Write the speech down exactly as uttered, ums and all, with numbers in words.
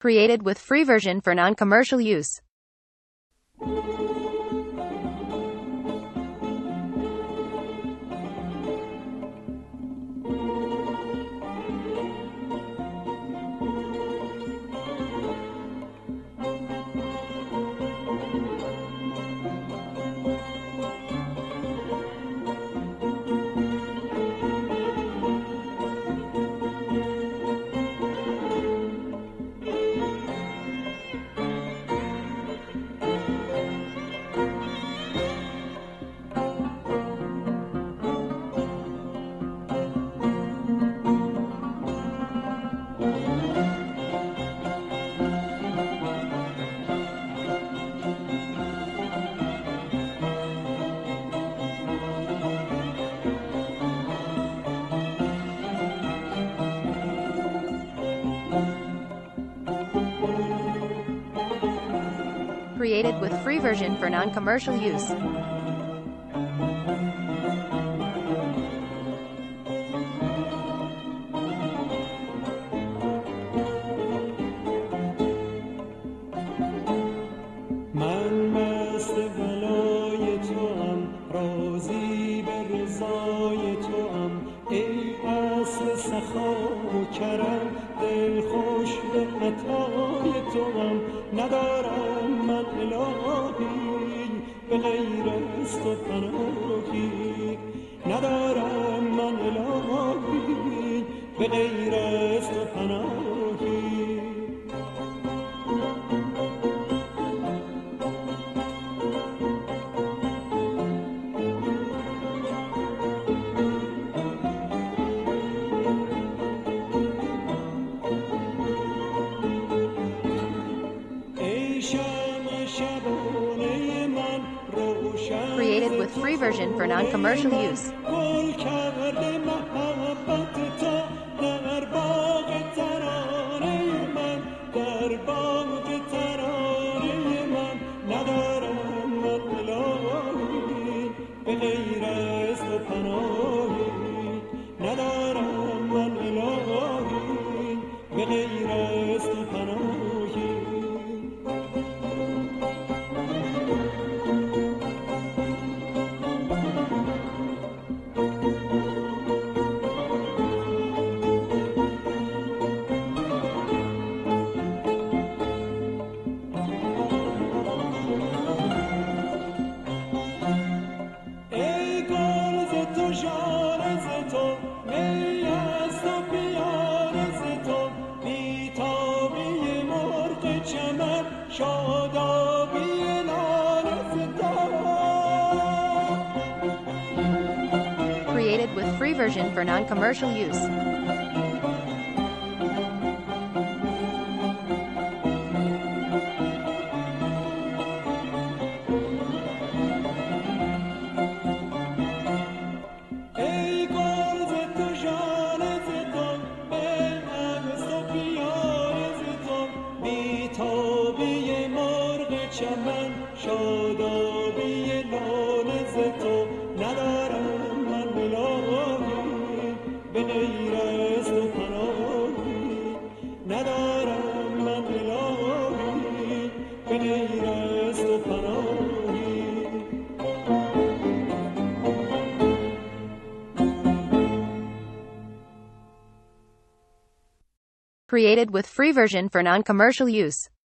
Created with free version for non-commercial use. Created with free version for non-commercial use. من مست ولای توام، راضی به رضای توام، ای اصل سخا و کرم، دل خوش به عطای توام. ندارم من الهی به غیر از تو پناهی، ندارم من الهی به غیر از تو پناهی. Created with free version for non-commercial use. Created with free version for non-commercial use. شادابی لاله ز تو، ندارم من الهی به غیر از تو پناهی، ندارم من الهی به غیر از تو پناهی. Created with free version for non-commercial use.